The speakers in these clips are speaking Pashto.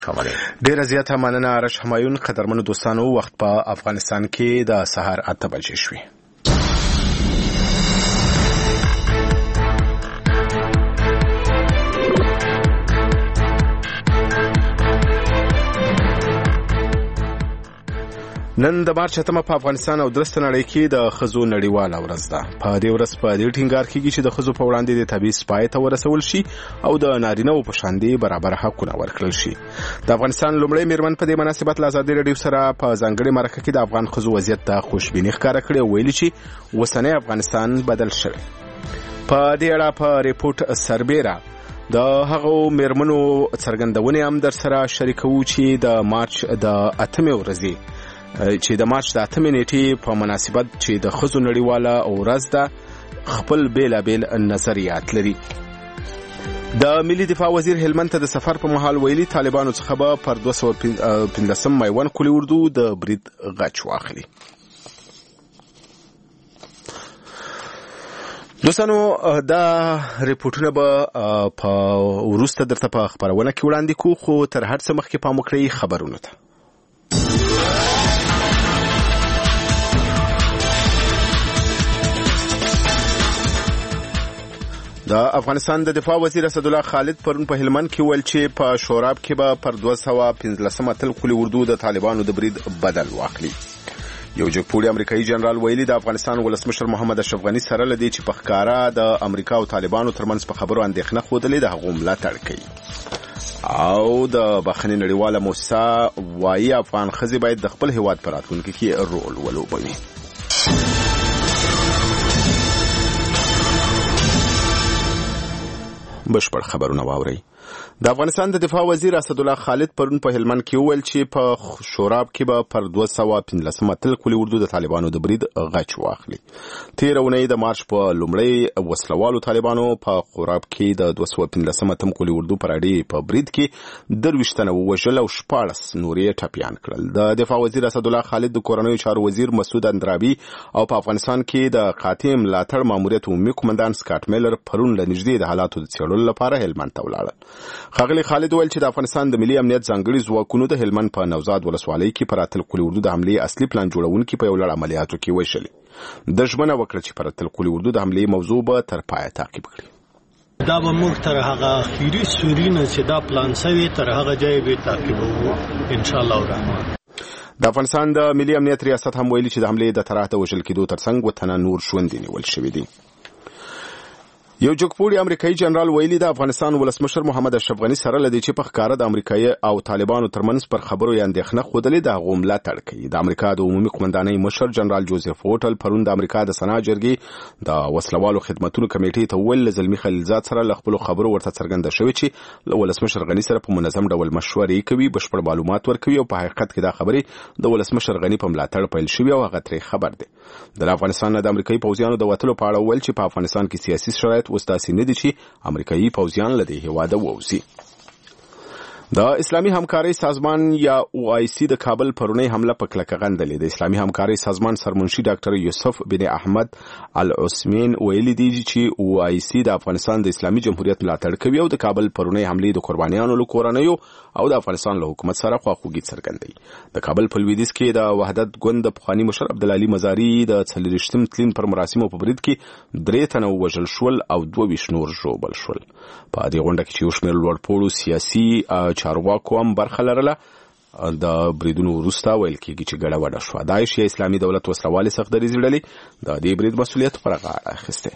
ډیره زیاته مننه آرش همایون. قدرمنو دوستانو، وخت په افغانستان کې د سهار 8 بجې شوې. نن د مارچ 8 په افغانستان او درسته نړۍ کې د ښځو نړیواله ورځ ده. په دې ورځ په دې ټینګار کېږي چې د ښځو په وړاندې د تبعیض پای ته ورسول شي او د نارینه‌و په شان دي برابر حقونه ورکړل شي. د افغانستان لومړی میرمن په دې مناسبت له ازادي راډیو سره په ځانګړي مرکه کې د افغان ښځو وضعیت ته خوشبیني ښکاره کړې او ویلي چې اوسنی افغانستان بدل شوی. په دې اړه په ریپورت سربیره د هغو میرمنو څرګندونې هم در سره شریکوو چې د مارچ د 8 ورځې چې د مارچ د 8 نیټې په مناسبت چې د ښځو نړیواله ورځ ده خپل بیلابیل نظریات لري. د ملي دفاع وزیر هلمند ته د سفر په مهال ویلي طالبانو څخه به پر 215 میوان کلی اردو د برید غچ واخلي. دوستانو، دا ریپورتونه به په وروسته درته په خبرونه کې وړاندې کوو، خو تر هر څه مخکې پام وکړئ خبرونو ته. د افغانستان د دفاع وزیر اسدالله خالد پرون په هلمند کې ویل چې په شوراب کې به پر 215 تل کلی اردو د طالبانو د برید بدل واخلي. یو جګپوړی امریکایي جنرال ویلي د افغانستان ولسمشر محمد اشرف غني سره لدی چې په ښکارا د امریکا او طالبانو ترمنځ په خبرو اندېښنه خوده د هغو ملاتړ کوي. او د بخښنې نړیواله موسسه وايي افغان ښځې باید د خپل هیواد په راتلونکي کې رول ولوبوي. بشپړ خبرونه واورئ. د افغانستان د دفاع وزیر اسدالله خالد پرون په هلمند کې ویل چې په شوراب کې به پر 215 تل کلی اردو د طالبانو د برید غچ واخلي. تیر اونۍ د مارچ په لومړۍ وسلوالو طالبانو په خوراب کې د 215 تم کلی اردو پر اډې په برید کې 23 تنه ووژل او 14 نور یې ټپیان کړل. د دفاع وزیر اسدالله خالد د کورنیو چارو وزیر مسعود اندرابي او په افغانستان کې د قاطع ملاتړ ماموریت عمومي قومندان سکاټ میلر پرون له نږدې د حالاتو د څېړلو لپاره هلمند ته ولاړل. ښاغلي خالد ویل چې د افغانستان د ملي امنیت ځانګړي ځواکونو د هلمند په نوزاد ولسوالۍ کې پر اتل کلی اردو د حملې اصلي پلان جوړونکي په یو لړ عملیاتو کې وشلي. د ژمنه وکړه چې پر اتل کلی اردو د حملې موضوع به تر پایه تعقیب کړي. دا به موږ تر هغه اخیری سوري نه چې دا پلان سوی تر هغه ځای به تعقیبوو ان شاء الله الرحمن. د افغانستان د ملي امنیت ریاست هم ویلي چې د حملې د طرح د وژل کېدو ترڅنګ وطنه نور ژوندي نیول شوي دي. یو جګپوړی امریکایي جنرال ویلي د افغانستان ولسمشر محمد اشرف غني سره لدی چې په ښکارا د امریکایي او طالبانو ترمنځ پر خبرو یې اندېښنه خودلې د هغو ملاتړ کوي. د امریکا د عمومي قومندانۍ مشر جنرال جوزف ووټل پرون د امریکا د سنا جرګې د وسلوالو خدمتونو کمیټې ته ویل زلمی خلیلزاد سره له خپلو خبرو ورته څرګنده شوې چې له ولسمشر غني سره په منظم ډول مشورې کوي، بشپړ معلومات ورکوي او په حقیقت کې دا خبرې د ولسمشر غني په ملاتړ پیل شوې او هغه ترې خبر دی. د افغانستان د امریکایي پوځیانو د وټلو په اړه ویل چې په افغانستان کې سیاسي شرایط اوس داسې نه دي چې امریکایي پوځیان له دې هیواده ووځي. د اسلامي همکارۍ سازمان یا OIC د کابل پرونی حمله په کلکه غندلې. د اسلامي همکارۍ سازمان سرمنشي ډاکټر یوسف بن احمد العثمین ویلي دی چې OIC د افغانستان د اسلامي جمهوریت ملاتړ کوي او د کابل پرونی حملې د قربانیانو له کورنیو او د افغانستان له حکومت سره خواخوږي څرګندوي. د کابل په لویدیځ کې د وحدت ګوند د پخواني مشر عبدالعلي مزاري د 40 تلین پر مراسمو په برید کې 3 تنه وژل شول او 22 نور ژوبل شول. په دې غونډه کې چې یو شمېر لوړپوړو سیاسي چارواکو هم برخه لرله. د بریدونو وروسته ویل کېږي چې ګډوډه شوه. داعش یا اسلامي دولت وسلوالې سختدریځې ډلې د دې برید مسؤلیت پر غاړه اخیستی.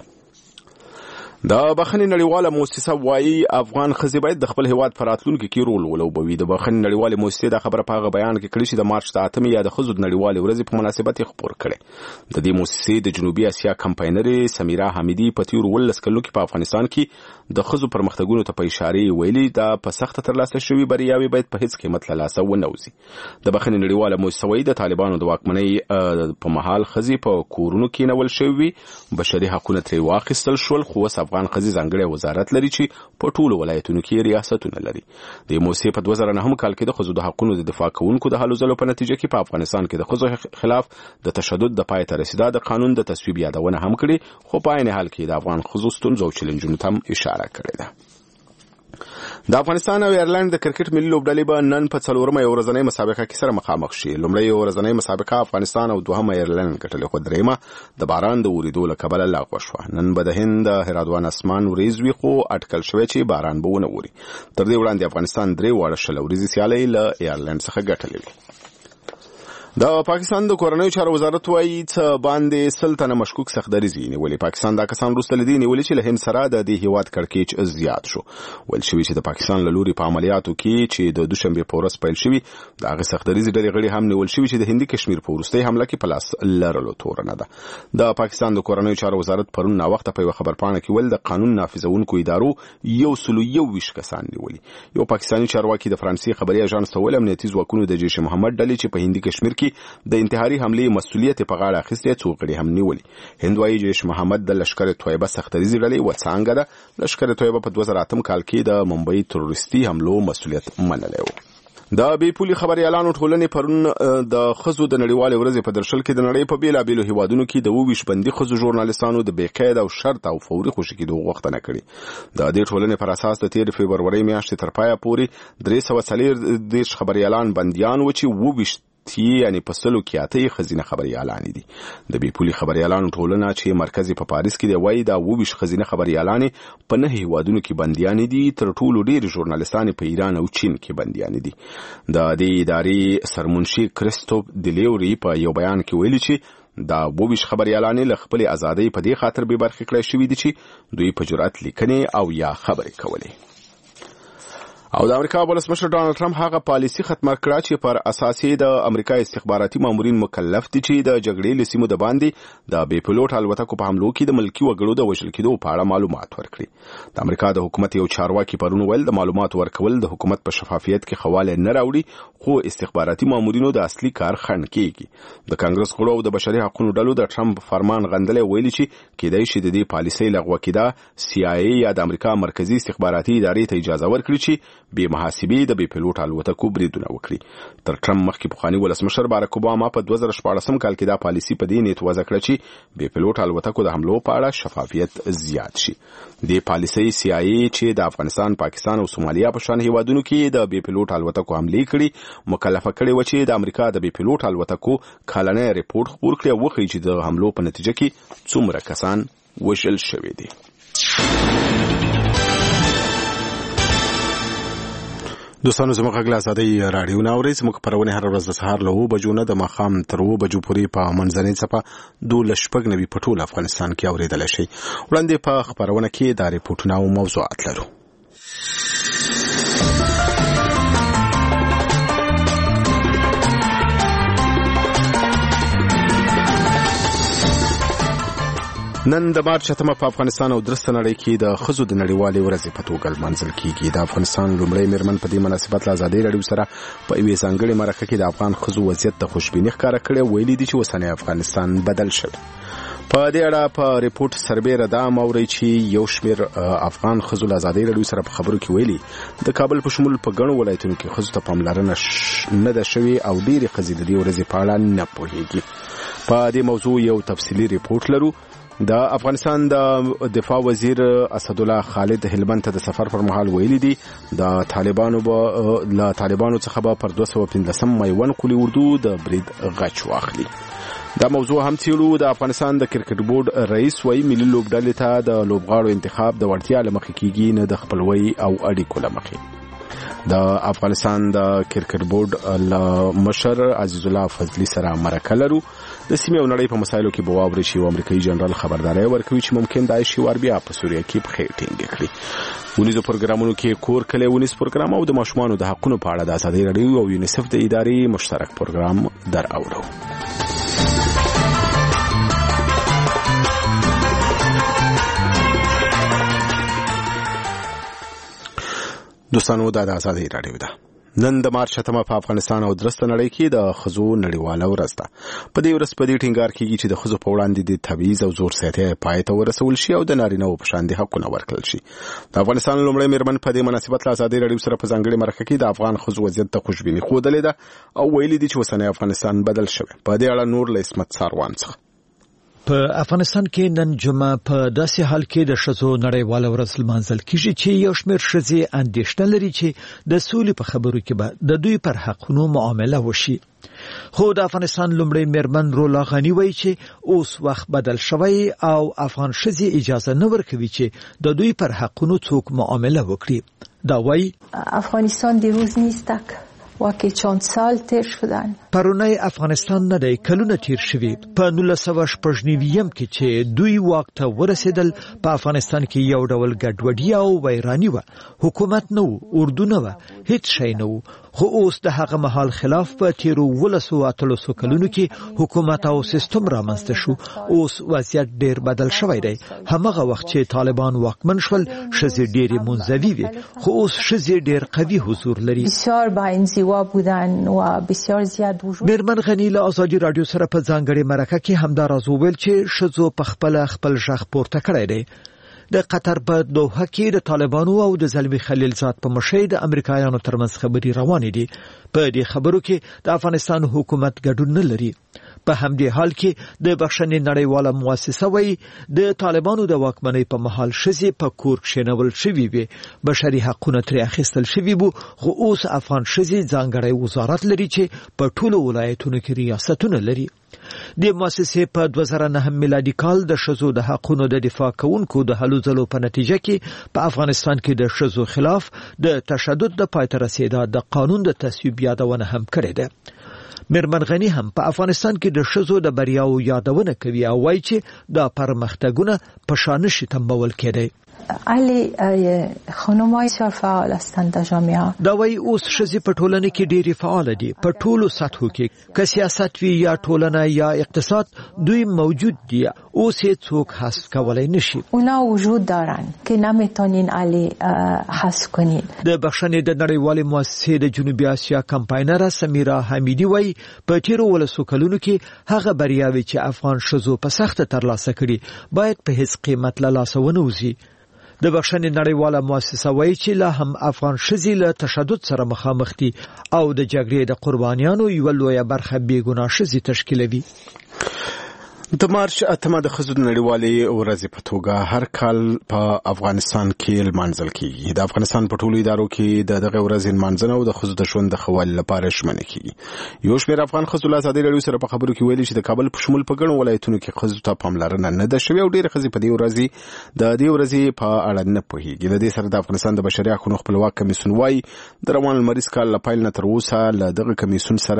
د بخښنې نړیواله موسسه وايي افغان ښځې باید د خپل هیواد په راتلونکي کې رول ولوبوي. د بخښنې نړیوالې موسسې دا خبره په هغه بیان کې کړې چې د مارچ د 8 یا د ښځو د نړیوالې ورځې په مناسبت یې خپور کړې. د دې موسسې د جنوبي اسیا کمپاینرې سمیرا حمیدي په تیرو 18 کلونو کې په افغانستان کې د ښځو پرمختګونو ته په اشاره ویلي دا په سخته ترلاسه شوي بریاوې باید په هیڅ قیمت له لاسه ونه وځي. د بخښنې نړیواله موسسه وايي د طالبانو د واکمنۍ په مهال ښځې په کورونو کې نیول شوي، بشري حقونه ترې واخیستل شول، خو اوس افغان ښځې ځانګړی وزارت لري چې په ټولو ولایتونو کې ریاستونه لري. د موسسې په 2009 کال کې د ښځو د حقونو د دفاع کوونکو د هلو ځلو په نتیجه کې په افغانستان کې د ښځو خلاف د تشدد د پای ته رسیدا د قانون د تصویب یادونه هم کړې، خو په عین حال کې د افغان ښځو ستونزو او چیلنجونو ته هم اشاره کړې ده. د افغانستان او ایرلند د کرکټ ملي لوبډلې به نن په څلورمه ورځنۍ مسابقه کې سره مخامخ شي. لومړی ورځنۍ مسابقه افغانستان او دوهمه ایرلند ګټلې، خو دریمه د باران د ورېدو له کبله لغوه شوه. نن به د هند هرادوان اسمان وریځ وي، خو اټکل شوی چې باران به ونه اوري. تر دې وړاندې افغانستان 3 واړه شل ورځې سیالۍ له ایرلند څخه ګټلې وي. د پاکستان د کورنیو چارو وزارت وايي چې باندې 100 تنه مشکوک سختدریزي نیولې. پاکستان دا کسان وروسته لدی نیولې چې له هند سره د دې هیواد کړکېچ زیات شو. ویل شوی چې د پاکستان له لوري په عملیاتو کې چې د دوشنبه په ورځ پیل شوی د هغه سختدریزي ډلې غړي هم نیول شوی چې د هندي کشمیر په وروستۍ حمله کې پلاس لرلو تورنه ده. د پاکستان د کورنیو چارو وزارت پرون نا وخت په خبرپاڼه کې ول د قانون نافذونکو ادارو 121 کسان نیولي. یو پاکستاني چارواکي د فرانسې خبري اژانس ته ویل امنیتي ځواکونو د جیش محمد ډلې چې په هندي کشمیر کې د انتحاري حمله مسؤلیت په غاړه اخیستې څو غړي هم نیولي. هندوایي جیش محمد د لشکر طیبه سختدریزي ډلې وڅانګه ده. لشکر طیبه په 2008 کال کې د ممبئی تروریستي حملو مسؤلیت منلی و. د بیپولي خبريالانو ټولنې پرون د خزو د نړیوال ورځې په درشل کې د نړۍ په بیلابیلو هیوادونو کې د 22 بندي خزو ژورنالیستانو د بېقید او شرط او فوري خوشي کېدو غوښتنه کړې. د دې ټولنې پر اساس د 13 فبرورۍ میاشتې تر پایه پورې 340 خبريالان بنديان و چې 22 یعنی په سلو کې اته خزینه خبريالان دي. د بیپولي خبريالانو ټولنه چې مرکزي په پاریس کې دی وایي دا 22 خزینه خبريالان په 9 هیوادونو کې بنديان دي. تر ټولو ډېر ژورنالیستان په ایران او چین کې بنديان دي. د دې ادارې سرمنشي کریستوف دیلیوري په یو بیان کې ویلي چې دا 22 خبريالان له خپل ازادۍ په دې خاطر به برخه کړی شوی دي چې دوی په جرأت لیکنې او یا خبرې کولې. او د امریکا ولسمشر ډانلډ ټرمپ هغه پالیسی ختمه کړه چې پر اساس د امریکا استخباراتي مامورین مکلف دي چې د جګړې لسیمو د باندې د بې پلوټ الوتکو په حملو کې د ملکی وګړو د وژل کېدو په اړه معلومات ورکړي. د امریکا د حکومت یو چارواکي پرون ویل د معلومات ورکول د حکومت په شفافیت کې خواله نه راوړي، خو استخباراتي مامورینو د اصلي کار خنډ کیږي. د کانګرس غړو او د بشري حقوقو ډلو د ټرمپ فرمان غندلې ویلي چې کېدای شي د دې پالیسۍ لغوه کېدا CIA یا د امریکا مرکزی استخباراتي ادارې ته اجازه ورکړي چې بې محاسبې د بې پلوټ الوتکو بریدونه وکړي. تر ټرمپ مخکې پخواني ولسمشر باراک اوباما په 2014 کال کې دا پالیسی په دې نیت وضع کړه چې بې پلوټ الوتکو د حملو په اړه شفافیت زیات شي. د پالیسی CIA چې د افغانستان، پاکستان او سومالیا په شان هیوادونو کې د بې پلوټ الوتکو حملې کړي مکلفه کړي و چې د امریکا د بې پلوټ الوتکو کلنی ریپورت خپور کړي او وښیي چې د حملو په نتیجه کې څومره کسان وژل شوي دي. دوستانو زموږ غږ له ازادۍ راډیو نه اورئ. زموږ خپرونې هره ورځ د سهار له 9 بجو نه د ماښام تر 2 بجو پورې په منځنۍ څپه 12 په ټول افغانستان کې اورېدلی شئ. وړاندې په خپرونه کې دا ریپورټونه او موضوعات لرو. نن د مارچ 8 په افغانستان او درسته نړۍ کې د خزو د نړیوالې ورځې په توګه لمانځل کیږي. د افغانستان لومړی میرمن په دې مناسبت له ازادۍ راډیو سره په یوې ځانګړې مرکه کې د افغان خزو وضعیت ته خوشبیني ښکاره کړې. ویلي دي چې اوسنی افغانستان بدل شوی. په دې اړه په ریپورت سربېره دا موري چې یو شمېر افغان خزو له ازادۍ راډیو سره په خبرو کې ویلي د کابل په شمول په ګڼو ولایتونو کې خزو ته پاملرنه نه ده شوې او ډېرې ښځې د دې ورځې په اړه نه پوهېږي. په دې موضوع یو تفصیلي ریپورت لرو. د افغانستان د دفاع وزیر اسدالله خالد هلمند ته د سفر پر مهال ویلي دي د طالبانو څخه به پر 215 میوان قولي اردو د برید غچ واخلي. دا موضوع هم څیړو. د افغانستان د کرکټ بورډ رئیس وایي ملي لوبډلې ته د لوبغاړو انتخاب د وړتیا له مخې کیږي نه د خپلوۍ او اړیکو له مخې. د افغانستان د کرکټ بورډ له مشر عزیز الله فضلي سره مرکه لرو. د سیمې او نړۍ په مسایلو کې به واورئ چې امریکایي جنرال خبرداری ورکوي چې ممکن د عایشې وار بیا په سوریه کې پښې ټینګې کړي. ونیزو پروګرامونو کې کور کلی ونیز پروګرام او د ماشومانو د حقونو په اړه د ازادۍ راډیو او یونیسف د ادارې مشترک پروګرام در اورو. دوستانو دا د ازادۍ راډیو ده. نن د مارچ 8 په افغانستان او درسته نړۍ کې د خزو نړیواله ورځ ده. په دې ورځ په دې ټینګار کېږي چې د خزو په وړاندې د تبعیض او زور زیاتی پای ته ورسول شي او د نارینه‌و په شان د حقوقو ورکړل شي. د افغانستان لومړی میرمن په دې مناسبت له ازادۍ راډیو سره په ځانګړې مرکه کې د افغان خزو وضعیت ته خوشبیني ښودلې ده او ویلي دي چې اوسنی افغانستان بدل شوی. په دې اړه نور له عصمت ساروان څخه په افغانستان کې نن جمعه په داسې حال کې د ښځو نړیواله ورځ لمانځل کیږي چې یو شمېر ښځې اندېښنه لري چې د سولې په خبرو کې به د دوی پر حقونو معامله وشي. خو د افغانستان لومړی میرمن رولا غنی وایي چې اوس وخت بدل شوی او افغان ښځې اجازه نه ورکوي چې د دوی پر حقونو څوک معامله وکړي. دا وایي افغانستان دیروز نیستک واقعی چند سال تیر شدن. پرونی افغانستان نه دی کلونه تیر شوي. په 1999 کې چې دوی واک ته ورسېدل په افغانستان کې یو ډول ګډوډي او ویرانی و. حکومت نه و، اردو نه و، هیڅ شی نه و. خو اوس د هغه مهال خلاف په تیرو 18 کلونو کې حکومت او سیستم رامنځته شو. اوس وضعیت ډیر بدل شوی دی. همغه وخت چې طالبان واکمن شول ښځې ډېرې منزوي وي، خو اوس ښځې ډیر قوي حضور لري. بسیار با انزوا بودن و بسیار زیاد وجود. میرمن غنی له آزادي رادیو سره په ځانګړي مرکه کې همدا راز وویل چې ښځو په خپل غږ پورته کړی دی. د قطر په دوحه کې د طالبانو او د زلمی خلیلزاد په مشرۍ د امریکایانو ترمنځ خبرې روانې دي. په دې خبرو کې د افغانستان حکومت ګډون نه لري. په همدې حال کې د بخښنې نړیواله مؤسسه وایي د طالبانو د واکمنۍ په مهال ښځې په کور کښېنول شوي وي. بشري حقونه ترې اخیستل شوي وو، خو اوس افغان ښځې ځانګړی وزارت لري چې په ټولو ولایتونو کې ریاستونه لري. د مؤسسې په 2009 میلادي کال د ښځو د حقونو د دفاع کوونکو د هلو ځلو په نتیجه کې په افغانستان کې د ښځو خلاف د تشدد د پای ته رسېدا د قانون د تصویب یادونه هم کړې ده. میرمن غنی هم په افغانستان کې د ښځو د بریاو یادونه کوي او وایي چې دا پرمختګونه په شان نشي تمبول کېدی. علی خانم‌های بسیار فعال هستند در جامعه. دا وایي اوس ښځې په ټولنه کې ډېرې فعال دي. په ټولو سطحو کې، که سیاست وي یا ټولنه یا اقتصاد، دوی موجود دي. اوس هیڅ څوک حذف کولای نشي. اونا وجود دارن که نمیتونین علی حذف کنین. د بخښنې د نړیوالې مؤسسې د جنوبي اسیا کمپاینره سمیرا حمیدی وایي په تیرو 12 کلونو کې هغه بریاوې چې افغان ښځو په سخته ترلاسه کړي باید په هیڅ قیمت له لاسه ونه وځي. د بخښنې نړیواله مؤسسه وایي چې لا هم افغان ښځې له تشدد سره مخامخ دي او د جګړې د قربانیانو یوه لویه برخه بېګناه ښځې تشکیلوي. د مارچ 8 د ښځو نړیوالې ورځې په توګه هر کال په افغانستان کې لمانځل کیږي. د افغانستان په ټولو ادارو کې دغه ورځې لمانځنه او د ښځو د ژوند د ښه والي لپاره ژمنه کیږي. یو شمېر افغان ښځو له ازادي راډیو سره په خبرو کې ویلي چې د کابل په شمول په ګڼو ولایتونو کې ښځو ته پاملرنه نه ده شوې او ډېرې ښځې په دې ورځې په اړه نه پوهېږي. له دې سره د افغانستان د بشري حقوقو خپلواک کمیسیون وایي د روان لمریز کال له پیل نه تر اوسه له دغه کمیسیون سره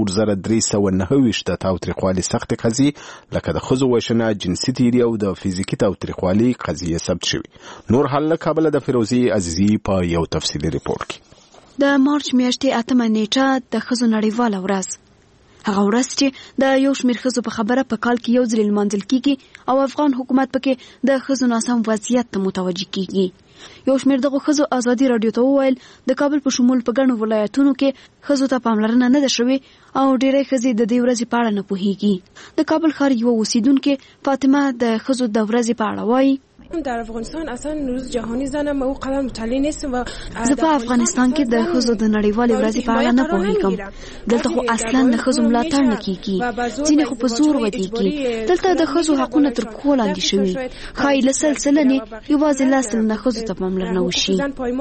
4329 د تاوتریخوالي سختې قضیې لکه د ښځو وژنه، جنسي تیري او د فزیکي تاوتریخوالي قضیې ثبت شوي. نور حال له کابله د فیروزي عزیزي په یو تفصیلي ریپورت کې. د مارچ میاشتې 8 نیټه د ښځو نړیواله ورځ، هغه ورځ چې د یو شمېر ښځو په خبره په کال کې یو ځل لمانځل کیږي او افغان حکومت پکې د ښځو ناسم وضعیت ته متوجه کیږي. یو شمېر دغه ښځو ازادي راډیو ته وویل د کابل په شمول په ګڼو ولایتونو کې ښځو ته پاملرنه نه ده شوې او ډېری ښځې د دې ورځې په اړه نه پوهېږي. د کابل ښار یوه اوسیدونکې فاطمه د ښځو د ورځې په اړه وایي در افغانستان اصلا روز جهانی زنم او قدم مطلع نیستم و زه په افغانستان کې د ښځو د نړیوالې ورځې په اړه نه پوهېږم. دلته خو اصلا د ښځو ملاتړ نه کیږي، ځینې خو په زور ودیږي. دلته د ښځو حقونه تر پښو لاندې شوي. ښایي له 100 سلنې یوازې 10 سلنه ښځو ته پاملرنه وشي.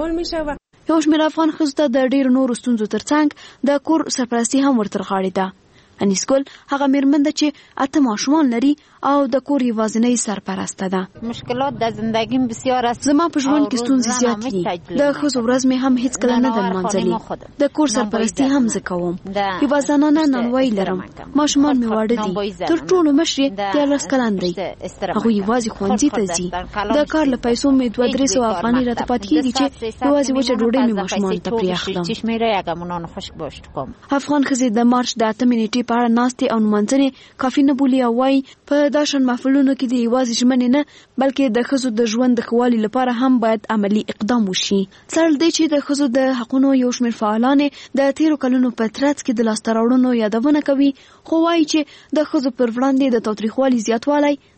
یو شمېر افغان ښځو ته د ډېرو نورو ستونزو ترڅنګ د کور سرپرستي هم ورتر غاړې ده. انیس ګل هغه میرمن ده چې 8 ماشومان لري او د کور یوازینۍ سرپرسته ده. مشکلات د زندګۍ بسیار است. زما په ژوند کې ستونزې زیات دي. د ښځو ورځ مې هم هیڅ کله نه ده لمانځلې. د کور سرپرستي هم زه کوم. یوه زنانه نانوایی لرم. ماشومان مې واړه دي. تر ټولو مشر یې 13 کلن دی. هغوی یوازې ښوونځي ته ځي. د کار له پیسو مې 200-300 افغانۍ راته پاتې کېږي چې یوازې وچه ډوډۍ مې ماشومانو ته پرې اخلم. افغان ښځې د مارچ د 8 نیټې په اړه ناستې او نمانځنې کافي نه بولي او وایي په دا شان محفلونو کې د یوازې ژمنې نه بلکې د ښځو د ژوند د ښه والي لپاره هم باید عملي اقدام وشي. سره له دې چې د ښځو د حقونو یو شمېر فعالان د تیرو کلونو په ترڅ کې د لاسته راوړنو یادونه کوي، خو وایي چې د ښځو پر وړاندې د تاوتریخوالي زیاتوالی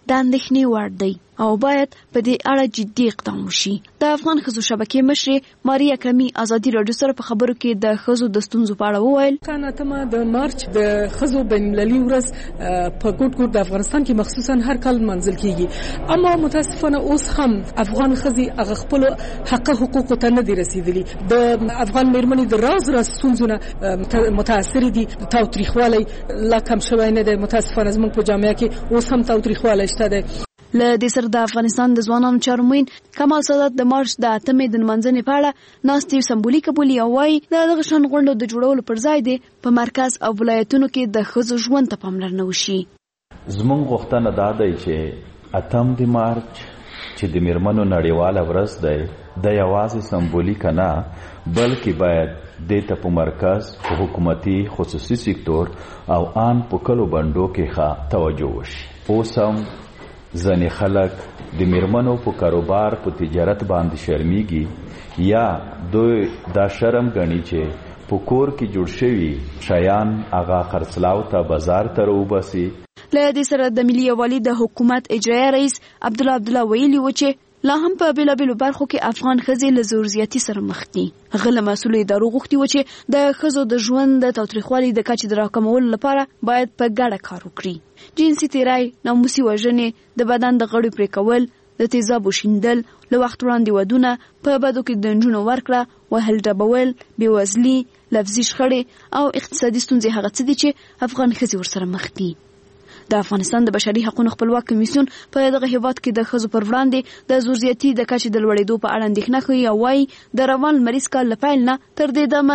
د اندېښنې وړ دی او باید په دې اړه جدي اقدام وشي. د افغان ښځو شبکې مشرې ماریا کمی ازادي راډیو سره په خبرو کې د ښځو د ستونزو په اړه وویل. کاناتما د مارچ د ښځو بین المللي ورځ په ګوټ د افغانستان کې مخصوصا هر کال منځل کیږي، اما متاسفانه اوس هم افغان ښځې هغه خپل حق حقوق ته نه دي رسیدلي. د افغان میرمنې د راز ستونزونه متاثر دي. تاوتریخوالی لا کم شوی نه دی. متاسفانه زموږ په جامعه کې اوس هم تاوتریخوالی شته دی. له دې سره د افغانستان د ځوانانو چارو معین کمال سادات د مارچ د 8مې د نمانځنې په اړه ناستې سمبولیک بولي او وايي د دغه شان غونډو د جوړولو پر ځای دی په مرکز او ولایتونو کې د ښځو ژوند ته پاملرنه وشي. زموږ غوښتنه دا دی چې 8 د مارچ چې د میرمنو نړیواله ورځ دی د یوازې سمبولیک نه بلکې باید د ته په مرکز په حکومتي خصوصي سکتور او آن په کلو بندو کې ښه توجه وشي. اوس هم ځینې خلک د میرمنو په کاروبار په تجارت باندې شرمیږي یا دوی دا شرم ګڼي چې په کور کې جوړ شوي شیان هغه خرڅلاو ته بازار ته راوباسي. له دې سره د ملي یووالي د حکومت اجرایي رئیس عبدالله ویلي و چې لا هم په بیلابیلو برخو کې افغان ښځې له زور زیاتي سره مخ دي. هغه له مسؤلو ادارو غوښتي و چې د ښځو د ژوند د تاوتریخوالي د کچې د راکمولو لپاره باید په ګډه کار وکړي. جنسي تیری، ناموسي وژنې، د بدن د غړو پرې کول، د تیزابو شیندل، له وخت وړاندې ودونه، په بدو کې د نجونو ورکړه، وهل ډبول، بېوزلي، لفظي شخړې او اقتصادي ستونزې هغه څه دي چې افغان ښځې ورسره مخ دي. د افغانستان د بشري حقوقو خپلواک کمیسیون په دغه هیواد کې د ښځو پر وړاندې د زور زیاتي د کچې د لوړېدو په اړه اندېښنه کوي او وايي د روان لمریز کال له پیل نه تر دې دمه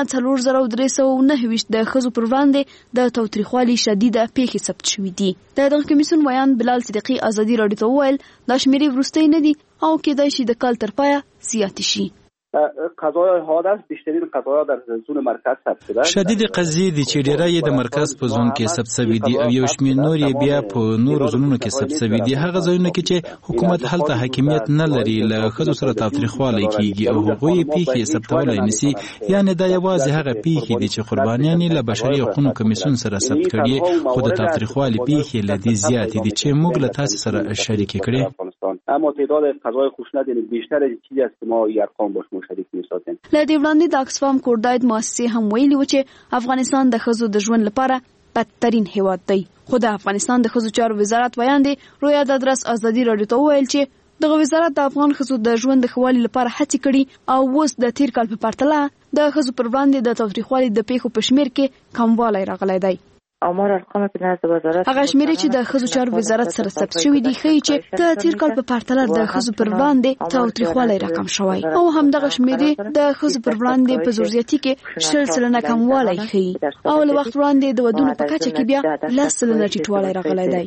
4329 د ښځو پر وړاندې د تاوتریخوالي شدیده پیښې ثبت شوي دي. د دغه کمیسیون ویان بلال صدیقي ازادي راډیو ته وویل دا شمیرې وروستۍ نه دي او کېدای شي د کال تر پایه زیاتې شي. قضایای حادث بیشترین قضایا در زون مرکز ثبت شده. شدید قضیې دي چې ډیره یې د مرکز په زون کې ثبت شوی دي او یو شمېر نور یې بیا په نورو زونونو کې ثبت شوی دي. هغه ځایونه کې چې حکومت هلته حاکمیت نه لري له ښځو سره تاوتریخوالی کیږي او هغوی پیښې ثبتولی نشي. یعنې دا یوازې هغه پیښې دي چې قربانیان یې له بشري حقوقو کمیسیون سره ثبت کړي، خو د تاوتریخوالي پیښې له دې زیاتې دي چې موږ له تاسو سره شریکې کړې. اما تعداد قضای خشونت یعنی بیشتر از چیزی است که ما ارقام باش مشارک می‌سازیم. له دې وړاندې د اکسفام کورداید مؤسسې هم ویلي و چې افغانستان د ښځو د ژوند لپاره بدترین هیواد دی. خو د افغانستان د ښځو چارو وزارت ویاندې رویا دادرس ازادي راډیو ته وویل چې دغه وزارت د افغان ښځو د ژوند د ښه والي لپاره هڅې کړي او اوس د تیر کال په پرتله د ښځو پر وړاندې د تاوتریخوالي د پیښو په شمېر کې کموالی راغلی دی. آمار ارقام که نزد وزارت هغه شمیرې چې د ښځو چارو وزارت سره ثبت شوي دي ښیي چې د تیر کال په پرتله د ښځو پر وړاندې تاوتریخوالی راکم شوی او همدغه شمیرې د ښځو پر وړاندې په زور زیاتي کې 60% کموالی ښیي او له وخت وړاندې د ودونو په کچه کې بیا 10% ټیټوالی راغلی دی.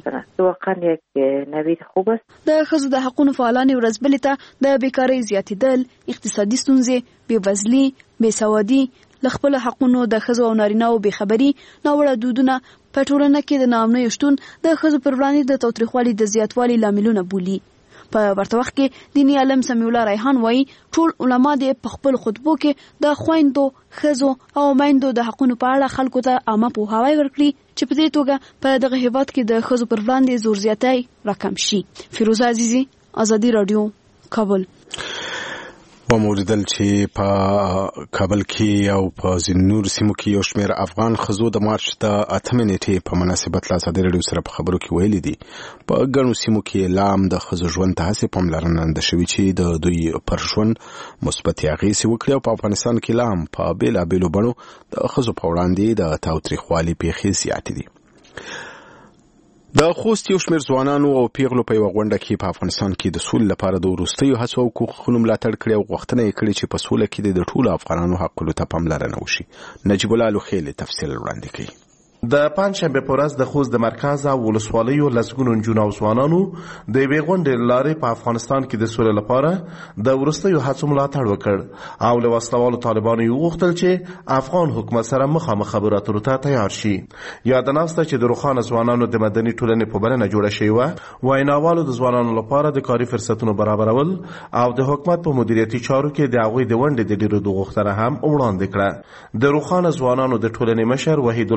د ښځو د حقوقو فعالانې ورځ بلې ته د بیکارۍ زیاتېدل، اقتصادي ستونزې، بېوزلي، بېسوادي، له خپلو حقونو د ښځو او نارینه‌و بېخبري، ناوړه دودونه په ټولنه کې د ناامنیو شتون د ښځو پر وړاندې د تاوتریخوالي د زیاتوالي لاملونه بولي. په ورته وخت کې دیني عالم سمیع الله ریحان وایي ټول علما د په خپل خطبو کې د خویندو، ښځو او میندو د حقونو په اړه خلکو ته عامه پوهاوی ورکړي چې په دې توګه په دغه هیواد کې د ښځو پر وړاندې زور زیاتی راکم شي. فیروزه عزیزي، ازادي راډیو، کابل. ومولیدل چې په کابل کې او په ځینو نورو سیمو کې یو شمېر افغان ښځو د مارچ د 8مې نیټې په مناسبت له ازادي راډیو سره په خبرو کې ویلي دي په ګڼو سیمو کې لا هم د ښځو ژوند ته هسې پاملرنه نه ده شوې چې د دوی پر ژوند مثبتې اغېزې وکړي او په افغانستان کې لا هم په بېلابېلو بڼو د ښځو په وړاندې د تاوتریخوالي پیښې زیاتې دي. د خوست یو شمېر ځوانانو او پیغلو په یوه غونډه کې په افغانستان کې د سولې لپاره د وروستیو هڅو او کوښښونو ملاتړ کړی او غوښتنه یې کړې چې په سوله کې د ټولو افغانانو حقونو ته پاملرنه وشي. نجیب الله لوخیل تفصیل وړاندې کوي. د پنجشنبه په ورځ د خوست د مرکز او ولسوالیو لسګونو نجونو او ځوانانو د یوې غونډې لارې په افغانستان کې د سولې لپاره د وروستیو هڅو ملاتړ وکړ او له وسلوالو طالبانو یې وغوښتل چې افغان حکومت سره مخامخ خبرو اترو ته تیار شي. یاده ناسته چې د روښانه ځوانانو د مدني ټولنې په بلنه جوړه شوې وه، ویناوالو د ځوانانو لپاره د کاري فرصتونو برابرول او د حکومت په مدیریتي چارو کې د هغوی د ونډې د ډیرېدو غوښتنه هم وړاندې کړه. د روښانه ځوانانو د ټولنې مشر وحید الله نواب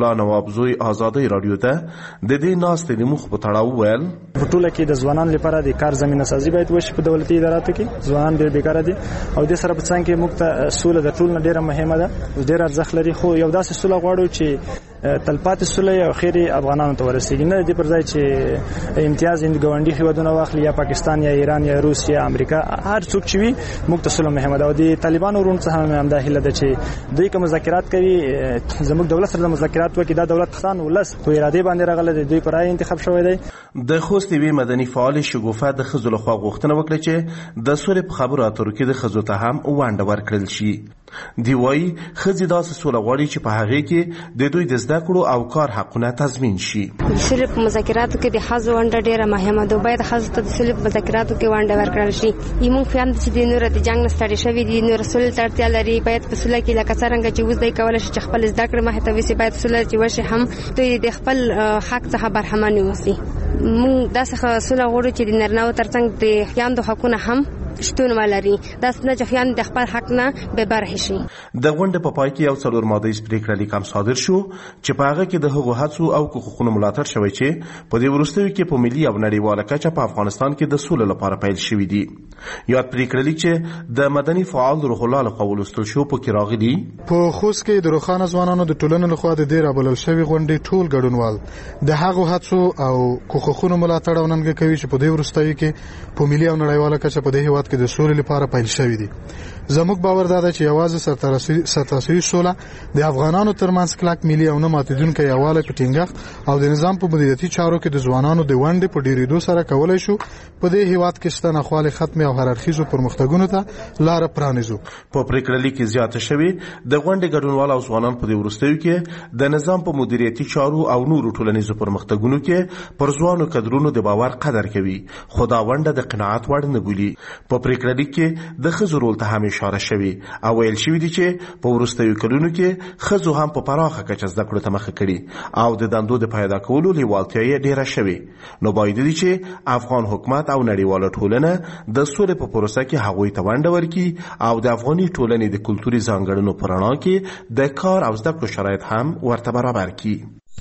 زوی آزادۍ رادیو ته د دې ناستې د مخ په تړاو ویل په ټوله کې د ځوانانو لپاره د کار زمينه سازي باید وشي په دولتي اداراتو کې. ځوانان ډېر بیکار دي او د سره په څنګ کې موږ ته سوله د ټول نه ډېره مهمه ده، ډېر ارزښت لري، خو یو داسې سوله غواړو چې تلپاتې سوله او خیر افغانانو ته ورسیږي، نه دې پر ځای چې امتیاز د ګاونډي هیوادونو واخلي یا پاکستان یا ایران یا روس یا امریکا، هر څوک چې وي موږ ته سوله مهمه ده. او د طالبانو ورون څخه هم دا هیله ده چې دوی کوم مذاکرات کوي زموږ دولت سره مذاکرات وکړي. دا دولت خان ولس په اراده باندې راغله دی، دوی پر رای انتخاب شوی دی. د خوست وی مدني فعال شګوفه د خزو لخوا غوښتنه وکړه چې د سولې په خبرو اترو کې د خزو ته هم وانډه ورکړل شي. دی وایي ښځې داسې سوله غواړي چې په هغې کې د دوی د زده کړو او کار حقونه تضمین شي. د سولې په مذاکراتو کې د ښځو ونډه ډېره مهمه ده، باید ښځو ته د سولې په مذاکراتو کې ونډه ورکړل شي. موږ فهم چې د نور د جنګ نه ستړي شوي دي، نور سولې ته اړتیا لري، باید په سوله کې لکه څرنګه چې اوس دی کولی شي چې خپل زده کړې مخې ته ویسي، باید سوله چې وشي هم دوی د خپل حق څخه برخمن واوسي. موږ داسې سوله غواړو چې د نارینه‌وو ترڅنګ د ښځو حقونه هم شتون ولري، داسې نه چې ښځې د خپل حق نه بې برخې شي. د غونډې په پای کې یو څلور مادهیز پریکړه لیک هم صادر شو چې په هغه کې د هغو هڅو او حقوقو ملاتړ شوی چې په دې وروستیو کې په ملي او نړیواله کچه په افغانستان کې د سولې لپاره پیل شوي دي. یاد پریکړه لیک چې د مدني فعال روح الله لخوا ولوستل شو پکې راغلي په خوست کې د روښانه ځوانانو د ټولنې لخوا د دې رابلل شوي غونډې ټول ګډونوال د هغو هڅو او حقوقو ملاتړ او ننګه کوي چې په دې وروستیو کې په ملي او نړیواله کچه په دې هیواد کې د سولې لپاره پیل شوی دي. زموږ باور دا ده چې یوازې سرتاسوي سوله د افغانانو ترمنځ کلک ملي او نه ماتېدونکی یووالی په ټینګښت او د نظام په مدیریتي چارو کې د ځوانانو د ونډې په ډېرېدو سره کولی شو په دې هیواد کې شته ناخوالې ختمې او هررخیزو پرمختګونو ته لاره پرانیزو. په پریکړه لیک کې زیاته شوې د غونډې ګډونوال او ځوانان په دې وروستیو کې د نظام په مدیریتي چارو او نورو ټولنیزو پرمختګونو کې پر ځوانو کدرونو د باور قدر کوي، خو دا ونډه د قناعت وړ نه بولي. په پریکړه لیک کې د ښځو رول ته هم اشاره شوې او ویل شوي دي چې په وروستیو کلونو کې ښځو هم په پراخه کچه زده کړو ته مخه کړي او د دندو د پیدا کولو لیوالتیا یې ډېره شوې. نو باید دي چې افغان حکومت او نړیواله ټولنه د سولې په پروسه کې هغوی ته ونډه ورکړي او د افغاني ټولنې د کلتوري ځانګړنو په رڼا کې د کار او زده کړو شرایط هم ورته برابر کړي.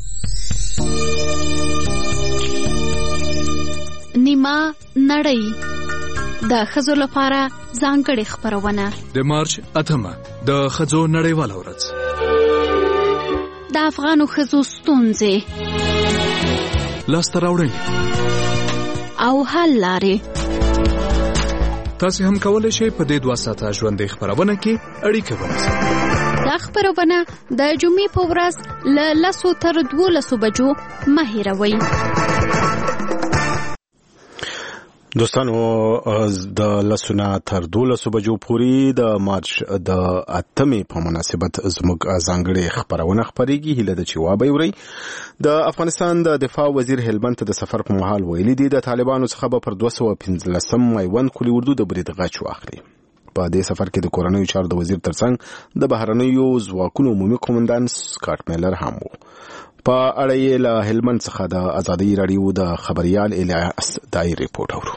نیمه نړۍ د ښځو لپاره ځانګړې خپرونه د مارچ 8 د ښځو نړیواله ورځ، د افغانو ښځو ستونزې، لاسته راوړنې او حل لارې. تاسو هم کولای شئ په دې 2 ساعته ژوندۍ خپرونه کې اړیکه ونیسئ. دا خپرونه د جمعې په ورځ له 10 تر 12 بجو مه هېروئ. دوستانو د 10 تر 12 بجو پورې د مارچ د 8 په مناسبت زموږ ځانګړې خبرونه خبرېږي. هیله ده چې وابه وري. د افغانستان د دفاع وزیر هلمند ته د سفر په مهال ویلي دي د طالبانو څخه به پر 215 میوند کلی اردو د برید غچ واخلي. په دې سفر کې د کورنیو چارو د وزیر ترڅنګ د بهرنیو ځواکونو عمومي قومندان سکاټ میلر هم وو. په اړه یې له هلمند څخه د ازادي راډیو د خبريال الیاس دای ریپورت اورو.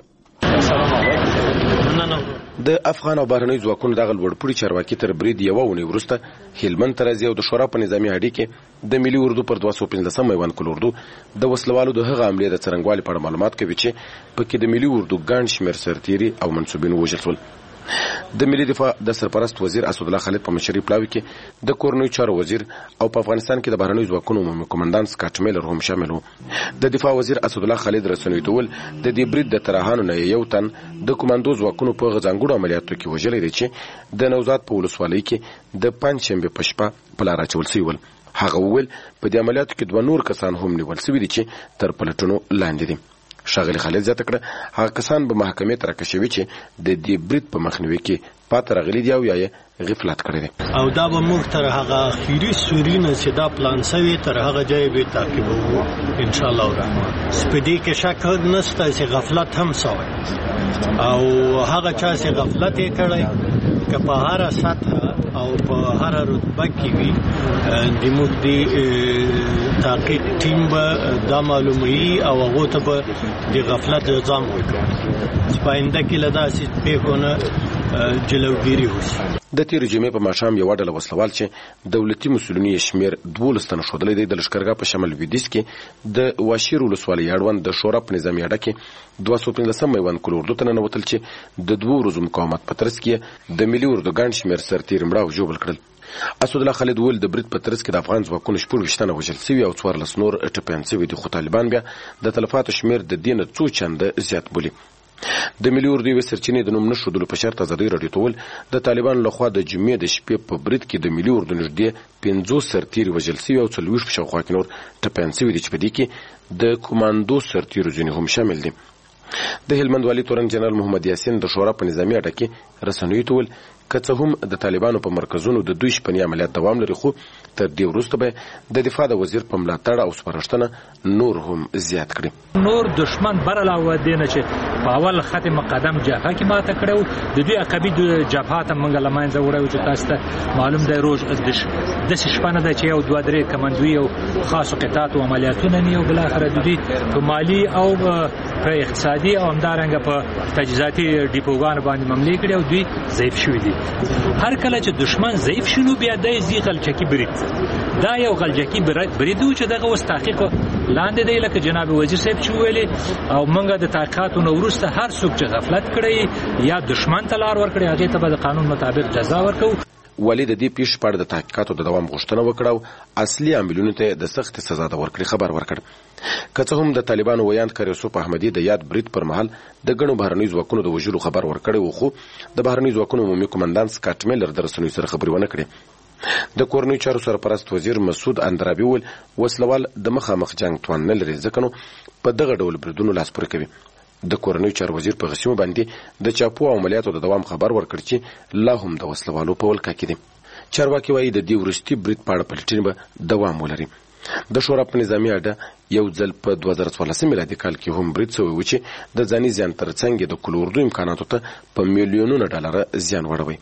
د افغان او بهرنیو ځواکونو دغه لوړپوړي چارواکي تر برید یوه اونۍ وروسته هلمند ته راځي او د شورا په نظامي هډې کې د ملي اردو پر 215 میوند کل اردو د وسلوالو د هغه عملې د څرنګوالي په اړه معلومات کوي چې پکې د ملي اردو ګڼ شمېر سرتیري او منصوبین وژل شول. د ملي دفاع د سرپرست وزیر اسد الله خالد په مشرۍ پلاوي کې د کورنیو چارو وزیر او په افغانستان کې د بهرنیو ځواکونو عمومي قومندان سکاټ میلر هم شامل وو. د دفاع وزیر اسد الله خالد رسنیو ته ویل د دې برید د ترهانو نه یو تن د کمانډو ځواکونو په ځانګړو عملیاتو کې وژلی دی چې د نوزاد په ولسوالۍ کې د پنجشنبې په شپه په لار اچول شوي ول. هغه وویل په دې عملیاتو کې 2 نور کسان هم نیول شوي دي چې تر پلټنو لاندې دي. ښاغلي خالد زیاته کړه هغه کسان به محکمې ته راکشوي چې د دې برید په مخنیوي کې پاتې راغلي دي او یا یې غفلت کړی دی او دا به موږ تر هغه اخیری سوري نه چې دا پلان شوی تر هغه ځای به تعقیبوو ان شاء الله الرحمن. سپدې کې شک نشته چې غفلت هم شوی او هغه چا چې غفلت یې کړی که په هر سطح او په هر رتبه کې وي د موږ د تحقیق ټیم به دا معلوموي او هغه ته به د غفلت الزام وکړي چې پاینده کې له داسې پیښو نه جلوګیری وشي. د تیر جمعې په ماښام یو ډله وسلوال چې دولتي مسولینی شمیر 12 تنه شودلې دی د لشکرګاه په شمال لویدیځ کې د واشیر ولسوالۍ اړوند د شورا په نظامی اډه کې 215 میوان کول اردو تنه وتل چې د 2 ورځو مقاومت په ترڅ کې د ملي اردو ګڼ شمیر سرتیر مړه او جوړ کړل. اسدالله خالد ویل د برید په ترڅ کې د افغان ځواکونو 14 وژل شوي او 14 نور ټپیان شوي دي، خو طالبان بیا د تلفاتو شمیر د دې نه څو چنده زیات بولي. د ملي اردو یوې سرچینې د نوم نه ښودلو په شرط ازادي راډیو ته ویل د طالبانو لخوا د جمعې د شپې په برید کې د ملي اردو نږدې 50 سرتیري وژل شوي او 40 په شاوخوا کې نور ټپیان شوي دي چې په دې کې د کمانډو سرتیرو ځینې هم شامل دي. د هلمند والي تورن جنرال محمد یاسین د شورا په نظامی اډه کې رسنیو ته ویل که څه هم د طالبانو په مرکزونو د دوی شپنی عملیات دوام لري، خو تر دې وروسته به د دفاع د وزیر په ملاتړ او سپارښتنه نور هم زیات کړي. نور دشمن بر علاوه دینه چې په اول خط مقدم جبهه کې ماته کړو، د دوی عقبی د جبهات منګل ماینځ وړو چې تاسو ته معلوم دی روز د شپنه د چې یو دوه درې کمانډوي او خاص قطاعات او عملیاتونه نه یو بل اخر د دوی په مالی او په اقتصادي او همدارنګه په تجهیزاتي ډیپوګان باندې مملي کړي او دوی ضعیف شوي دي. هر کله چې دشمن ضعیف شنو بیا د غلجکی برید دا یو غلجکی برید چې دغه وس تحقیق لاندې دی لکه جناب وزیر صاحب چې ویلي او منګه د تحقیقاتو نو وروسته هر څوک چې غفلت کړي یا دشمن ته لار ورکړي هغه ته به قانون مطابق جزا ورکو. ولی د دې پیښې په اړه د تحقیقاتو د دوام غوښتنه وکړه او اصلي عاملونو ته د سخت سزا د ورکړې خبر ورکړ. که څه هم د طالبانو ویاند کار یوسف احمدي د یاد برید پر مهال د ګڼو بهرنیو ځواکونو د وژلو خبر ورکړی و، خو د بهرنیو ځواکونو عمومي قومندان سکاټ میلر د رسنیو سره خبرې ونه کړې. د کورنیو چارو سرپرست وزیر مسعود اندرابي ویل وسلوال د مخامخ جنگ توان نه لري، ځکه نو په دغه ډول بریدونو لاس پورې کوي. د کورنیو چارو وزیر په غسیمو باندې د چاپو عملیاتو د دوام خبر ورکړ چې لا هم د وسلوالو په ولکه کې دي. چارواکي وایي د دې وروستي برید په اړه پلټنې به دوام ولري. د شورا په نظامی اډه یو ځل په 2014 میلادي کال کې هم برید شوی و چې د ځاني زیان ترڅنګ د کل اردو امکاناتو ته په میلیونونو ډالر زیان وړوي.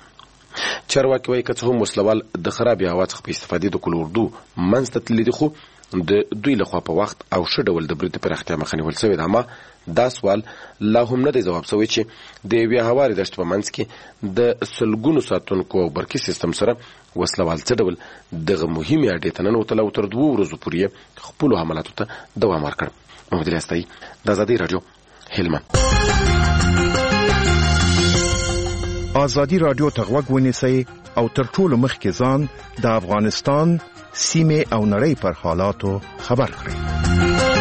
چارواکي وایي که څه هم وسلوال د خرابې هوا څخه په استفادې د کل اردو منځ ته تللي دي، خو د دوی لخوا په وخت او ښه ډول د برید پراختیا مخه نیول شوې ده. اما دا سوال لا هم نه دی ځواب شوی چې د یوې هوارې دښتې په منځ کې د سلګونو ساتونکو او برقي سیستم سره وسلوال څه ډول دغه مهمې اډې ته ننوتل او تر 2 ورځو پورې خپلو حملاتو ته دوام ورکړ. محمد الیاستایي، د ازادي راډیو، هلمند. ازادي راډیو ته غوږ ونیسئ او تر ټولو مخکې ځان د افغانستان سیمه او نړۍ پر حالاتو خبر کړئ.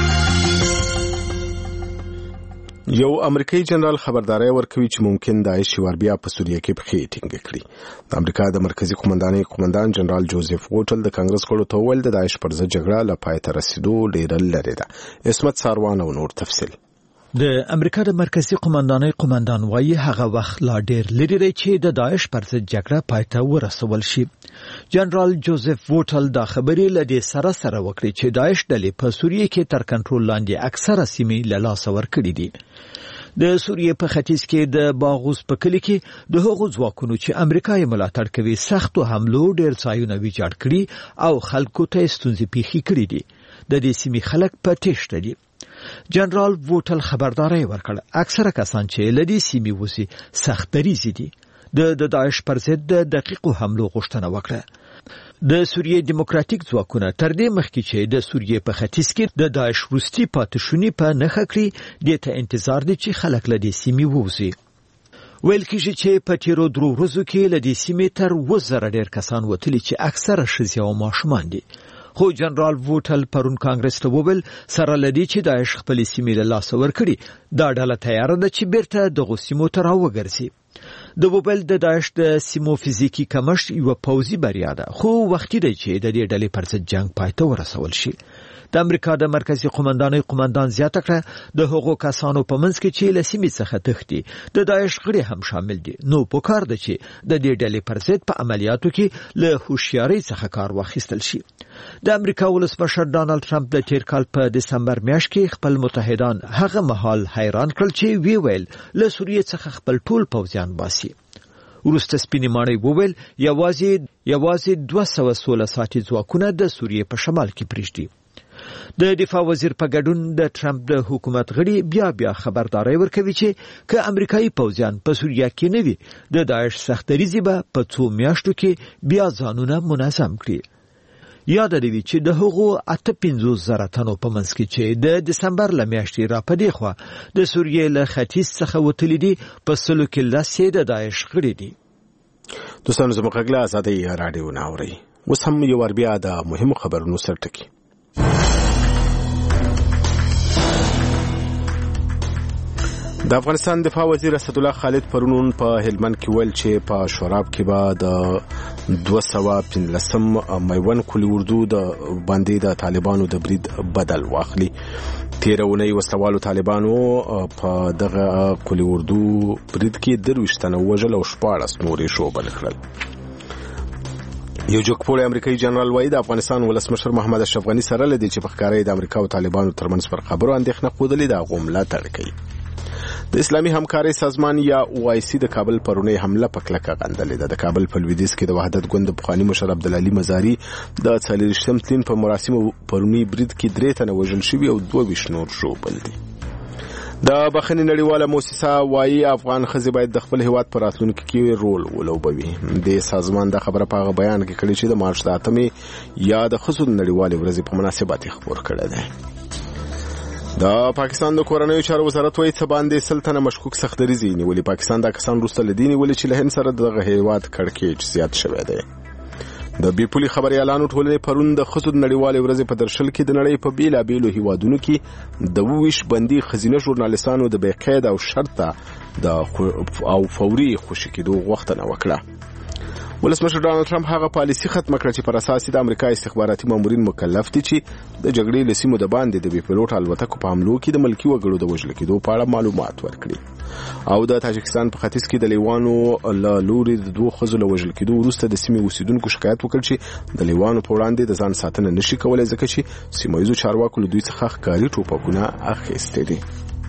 یو امریکایي جنرال خبرداري ورکوي چې ممکن داعش ور بیا په سوریه کې پخې ټینګ کړي. د امریکا د مرکزی قومندان جنرال جوزف ووټل د کانګرس غړو ته ویل د داعش پر ضد جګړه لا پای ته رسیدو ډیر لري ده. اسمت ساروان او نور تفصیل. د امریکا د مرکزی قومندان وایي هغه وخت لا ډیر لري چې د داعش پر ضد جګړه پای ته ورسول شي. جنرال جوزف ووټل دا خبرې لدې سره وکړي چې داعش ډلې په سوریه کې تر کنټرول لاندې اکثره سیمې له لاسه ورکړي دي. د سوریه په ختیځ کې د باغوس په کلی کې د هغو ځواکونو چې امریکا یې ملاتړ کوي سختو حملو ډیر ځایونه ویجاړ کړي او خلکو ته ستونزې پیښې کړې دي. د دې سیمې خلک په تېښته دي. جنرال ووټل خبرداري ورکړه اکثره کسان چې لدی سیمې وسی سخت دریزي دي د داعش پر ضد د دقیقو حملو غوښتنه وکړه. د سوریه دیموکراتیک ځواکونه تر دې مخکې چې د سوریه په ختیځ کې د داعش روسي پاتشونی په نخښه کړی د ته انتظار دي چې خلک لدی سیمې ووزي. ویل کېږي چې په تیرو 3 ورځو کې لدی سیمې تر 1000 ډیر کسان وتلي چې اکثره ښځې او ماشومان دي. خو جنرال ووټل پرون کانګرس ته وویل سره لدی چې داعش خپل سیمې له لاسه ورکړي دا ډله تیار ده چې بیرته د سیمو ته راوګرځي. د وویل د داعش د سیمو فزیکی کمښت یو پوځي بریا ده، خو وختي دی چې د دې ډلې پر ضد جنگ پای ته ورسول شي. د امریکا د مرکزی قومندان زیاته کړه د هغو کسانو په منځ کې چې له سیمې څخه تښتي د داعش غړي هم شامل دي. نو پکار ده چې د دې ډلې پر ضد په عملیاتو کې له هوښیارۍ څخه کار واخیستل شي. د امریکا ولسمشر ډانلډ ټرمپ د تیر کال په دسمبر میاشت کې خپل متحدان هغه مهال حیران کړل چې ویل له سوریه څخه خپل ټول پوځیان باسي. ورسته سپینې ماڼۍ وویل یوازې 216 ساعتي ځواکونه د سوریه په شمال کې پریږدي. د دفاع وزیر په ګډون د ټرمپ د حکومت غړي بیا خبرداري ورکوي چې که امریکایي پوځیان په سوریه کې نه وي د داعش سختریزي به په 2 میاشتو کې بیا ځانونه منظم کړي. یاد لري چې د هغو 58,000 تنو په منځ کې چې د دسمبر ل میاشتې را پدې خو د سوریې له ختیځ څخه وتلي دي په سلو کې لسې د داعش غړي دي. دوستانو زموږ غږ له آزادۍ راډیو نه اورئ. اوس هم یو ور بیا د مهمو خبرونو سرټکی. د افغانستان دفاع وزیر اسدالله خالد پرون په هلمند کې ویل چې په شوراب کې به د 215 میوان کلی اردو د باندې د طالبانو د برید بدل واخلي. تیرونی وسوالو طالبانو په دغه کلی اردو برید کې 23 تنه وژل او 14 نورې شوبل کړل. یو جوکپوړی امریکایي جنرال وایي د افغانستان ولسمشر محمد اشرف غني سره لدی چې په ښکارې د امریکا او طالبانو ترمنځ پر خبرو اندېښنه خوده د غوملا تړکې. د اسلامي همکارۍ سازمان یا OIC د کابل پرونی حمله په کلکه غندلې ده. د کابل په لویدیځ کې د وحدت ګوند پخوانی مشر عبدالعلي مزاري د 40 تلین په مراسمو پرونی برید کې 3 تنه وژل شوي او 22 نور ژوبل دي. د بخښنې نړیواله موسسه وايي افغان ښځې باید د خپل هیواد په راتلونکي کې رول ولوبوي. د سازمان د خبره په بیان کې کړي چې د مارچ د 8 یا د ښځو نړیوالې ورځې په مناسبت خبر کړی دی. د پاکستان د کورنیو چارو وزارت وايي څه باندې 100 تنه مشکوک سختریزي نیولې. پاکستان د کسان وروسته لدینی ولې چې له هند سره دغه هیواد کړکېچ زیات شوی دی. د بیپولي خبريالانو ټولنې پرون د ښځو نړیوالې ورځې په درشل کې د نړۍ په بیلابیلو هیوادونو کې د 22 بندي خزینه ژورنالیستانو د بېقید او شرطه د او فوري خوشی کېدو غوښتنه وکړه. ولسمشر ډانلډ ټرمپ هغه پالیسي ختم کړه چې پر اساس د امریکا استخباراتي مامورین مکلف دي چې د جګړې لسیمو د باندې د بیپلوټ الوتکو په حملو کې د ملکی وګړو د وژل کېدو په اړه معلومات ورکړي. او د تاجکستان په ختیځ کې د لیوانو له لوري د 2 ښځو له وژل کېدو وروسته د سیمې اوسیدونکو شکایت وکړ چې د لیوانو په وړاندې د ځان ساتنه نشي کولای ځکه چې سیمایي چارواکو له دوی څخه ښکاري ټوپکونه اخیستي دي.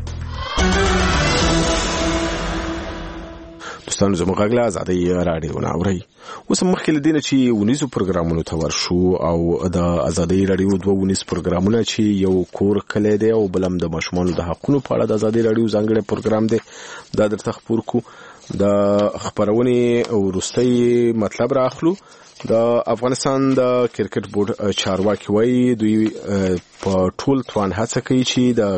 دوستانو زموږ غږ له آزادۍ راډیو نه اورئ. اوس مخکې له دې نه چې ونیزو پروګرامونو ته ورشو او د آزادۍ راډیو 2 ونیز پروګرامونه چې یو کور کلی دی او بلم د ماشومانو د حقونو په اړه د آزادۍ راډیو ځانګړی پروګرام دی. دا درته خبر کو د خبرونې وروستۍ مطلب راخلو. د افغانستان د کرکټ بورډ چارواکي وایي دوی په ټول توان هڅه کوي چې د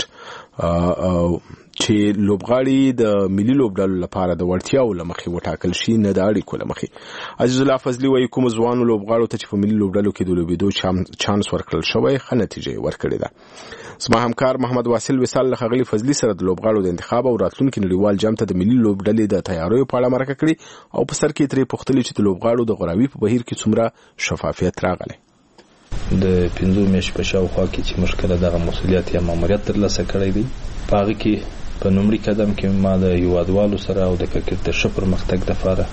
کرکټ چې لوبغاړي د ملي لوبډلو لپاره د وړتیاو لمخې وټاکل شي نه د اړیکو لمخې. عزیز الله فضلي وایي کوم ځوانو لوبغاړو ته چې په ملي لوبډلو کې د لوبېدو چانس ورکړل شوی ښه نتیجه ورکړې ده. زما همکار محمد واصل وصال له ښاغلي فضلي سره د لوبغاړو د انتخاب او راتلونکي نړیوال جام ته د ملي لوبډلې د تیاریو په اړه مرکه کړې او په سر کې ترې پوښتلې چې د لوبغاړو د غوراوي په بهیر کې څومره شفافیت راغلی. د 15 میاشتې په شاوخوا کې چې مشکله دغه مسؤلیت یا ماموریت ترلاسه کړی دی په هغه کې په نومړي قدم کې ما د هیوادوالو سره او د کرکټ د ښه پرمختګ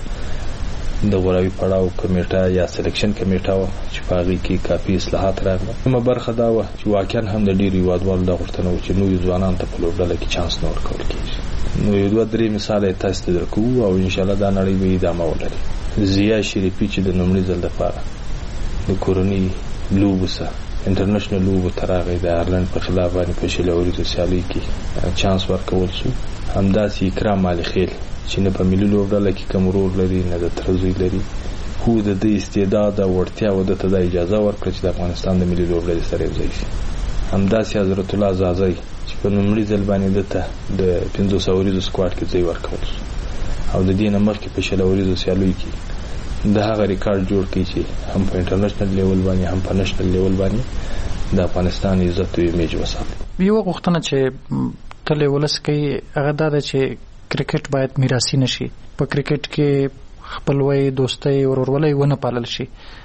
لپاره د غوراوي پړاو کمیټه یا سلیکشن کمیټه وه چې په هغې کې کافي اصلاحات راغله. کومه برخه دا وه چې واقعا هم د ډېرو هیوادوالو دا غوښتنه وه چې نویو ځوانانو ته په لوبډله کې چانس نه ورکول کېږي. نو یو 2-3 مثاله یې تاسو ته درکوو او انشاءالله دا نړۍ به ادامه ولري. ضیا شریفي چې د نومړي ځل لپاره د کورنۍ لوبو سره انټرنیشنل لوبو ته راغی د آیرلند په خلاف باندې په شل اوریزو سیالۍ کې چانس ورکول شو. همداسې اکرام مالي خیل چې نه په ملي لوبډله کې کوم رول لري نه د تره زوی لري خو د دې استعداد او وړتیا و دته د اجازه ورکړه چې د افغانستان د ملي لوبډلې سره یوځای شي. همداسې حضرت الله زازی چې په لومړي ځل باندې دته د 500 اوریزو سکواډ کې ځای ورکول شو او د دې نه مخکې په شل اوریزو سیالیو کې د هغه ریکارډ جوړ کړي چې هم په انټرنیشنل لیول باندې هم په نېشنل لیول باندې د افغانستان عزت او ایمیج وساتي. یو غوښتنه چې تل ولس کوي هغه دا ده چې کرکټ باید میراثي نشي. په کرکټ کې خپلوي دوستي او ورورولي ونه پالل شي.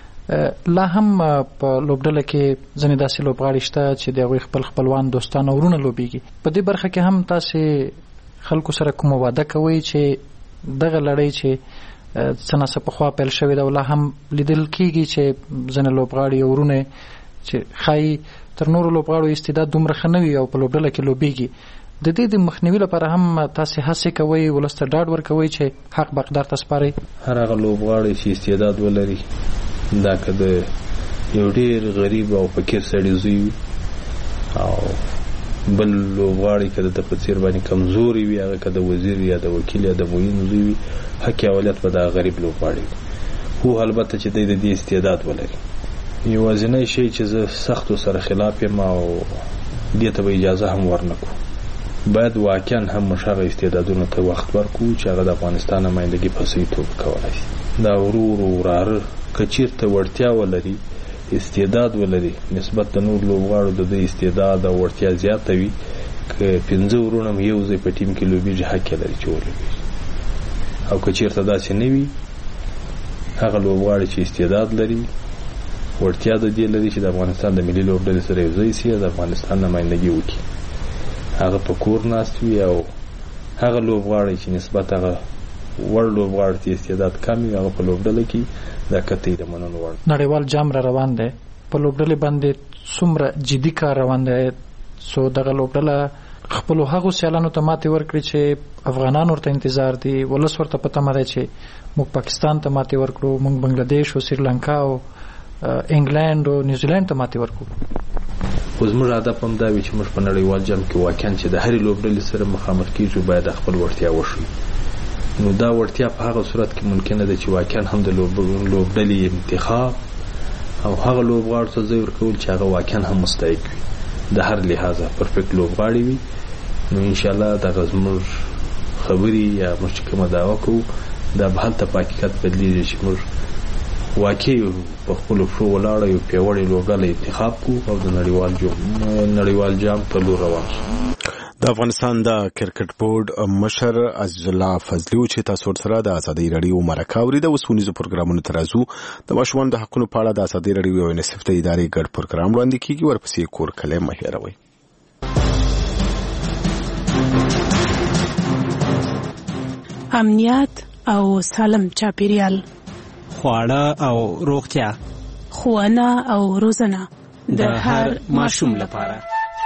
لا هم په لوبډله کې ځنې داسې لوبغاړي شته چې د خپل خپلوان دوستان او ورونه لوبيږي. په دې برخه کې هم تاسو خلکو سره کوم وعده کوي چې دغه لړۍ چې څنګه په خوا پیل شوې ده ولا هم لیدل کیږي چې ځنه لوبغاړي ورونه چې خای تر نورو لوبغاړو استعداد دومره خنوي او په لوبډله کې لوبيږي. د دې د مخنیوي لپاره هم تاسو هڅه کوي ولسته ډاډ ورکوي چې حق بقدار تاسو پاره هر هغه لوبغاړي چې استعداد ولري دا که د یو ډیر غریب او فقیر سړی زوی او بل لوبغاړی کده د پڅیر باندې کمزوري وي هغه کده وزیر یا د وکیل یا د موین زوی حق اولت په دا غریب لوبغاړي هو البته چې د دې استعداد ولري یو ځنه شي چې زه سخت سره خلاف یم او دې ته اجازه هم ورنکو باید واقعا هم مشغه استعدادونه ته وخت ورکو چې هغه د افغانستان نمائندګي په صحیح توګه کولای شي دا ورور کچیرته ورتیا ولري استعداد ولري نسبت د نور لوبغاړو د استعداد او ورتیا زیاته وي ک 15 ورونه یو ځای په ټیم کې لوبي حق لري چې ولري او کچیرته داسې نه وي هغه لوبغاړي چې استعداد لري ورتیا د دې لري چې د افغانستان د ملي لوبډلې سره یو ځای شي د افغانستان نمائندګي وکړي هغه په کور ناست وي او هغه لوبغاړي چې نسبت هغه ور لوبغاړي چې استعداد کم وي هغه په لوبډله کې دا کته د مننو ور نړیوال جام را روان دی په لوبډلې باندې څومره جدي کار روان دی سو دغه لوبډله خپل هغه سیالانو ته ماتې ورکړي چې افغانان ورته انتظار دي ولس ورته پته مده چې موږ پاکستان ته ماتې ورکړو موږ بنگلاديش او سریلانکا او انګلند او نیوزیلند ته ماتې ورکړو خو زموږ هدف هم دا وي چې موږ په نړیوال جام کې واقعا چې د هرې لوبډلې سره مخامخ کیږو باید خپل ورتیا وښیو نو دا ورتیا په هغه صورت کې ممکنه ده چې واقعا هم د لوبډلې انتخاب او هغه لوبغاړو ته ځای ورکول چې هغه واقعا هم مستحق وي د هر لحاظه پرفیکټ لوبغاړي وي نو ان شاء الله دا زموږ خبري یا موږ کومه دعوا کوو دا به هلته په حقیقت بدلیږي چې موږ واقعي په خپل پښو ولاړ یو پیاوړی لوبډله انتخاب کوو او د نړیوال جام په لور روان شو د افغانستان د کرکټ بورډ مشر عزیز الله فضلی چې تاسو سره د ازادي رادیو مرکه اوري د وسونیزو پروګرامونو ترازو د ماشومان د حقونو په اړه د ازادي رادیو یو نصف ته ادارې ګډ پروګرام وړاندې کیږي ورپسې کور کلم مهیروي امنیت او سالم چاپیریال خواړه او روغتیا ښوونه او روزنه د هر ماشوم لپاره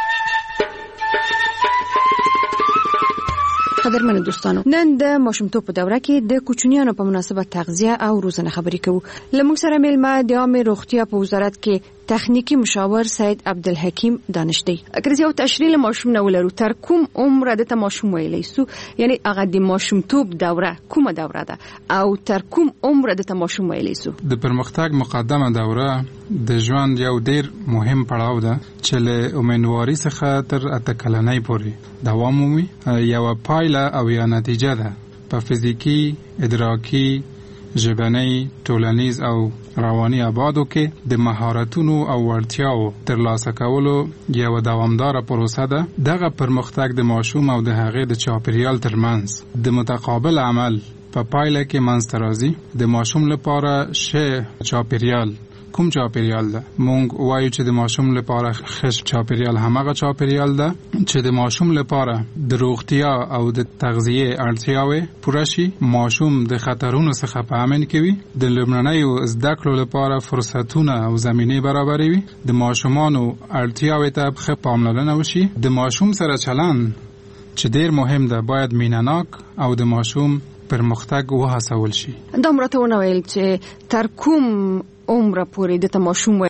قدرمنو دوستانو نن د ماشومتوب په دوره کې د کوچنیانو په مناسبت تغذیه او روزنه خبرې کوو لمونږ سره میلمه د عامه روغتیا په وزارت کې تخنیکی مشاور سید عبدالحکیم دانشدی اگر یو تشریح ماشوم نه ولرو تر کوم عمر د ماشوم ویلی سو یعنی هغه د ماشومتوب دوره کومه دوره ده او تر کوم عمر د ماشوم ویلی سو د پرمختګ مقدمه دوره د ژوند یو ډیر مهم پړاو ده چې له امنواري څخه تر اتکلنۍ پورې دوام مومي یو پایله او یا نتیجه ده په فزیکی ادراکي ژبنی ټولنیز او رواني ابعادو کې د مهارتونو او وړتیاو ترلاسه کولو یو دوامداره پروسه ده دغه پرمختګ د ماشوم او د هغې د چاپیریال ترمنځ د متقابل عمل په پایله کې منځته راځي د ماشوم لپاره ښه چاپیریال کوم چاپیریال ده مونږ وایو چې د ماشوم لپاره ښه چاپیریال همغه چاپیریال ده چې د ماشوم لپاره د روغتیا او د تغذیه اړتیاوې پوره شي ماشوم د خطرونو څخه په امن کې وي د لومړنیو زده کړو لپاره فرصتونه او زمینه برابروي د ماشومانو اړتیاوې ته ښه پاملرنه وشي د ماشوم سره چلند چې ډیر مهم ده باید مینه‌ناک او د ماشوم پرمختګ وهڅول شي دا مرته ونه ویل چې تر کوم عمر پورې د ماشوم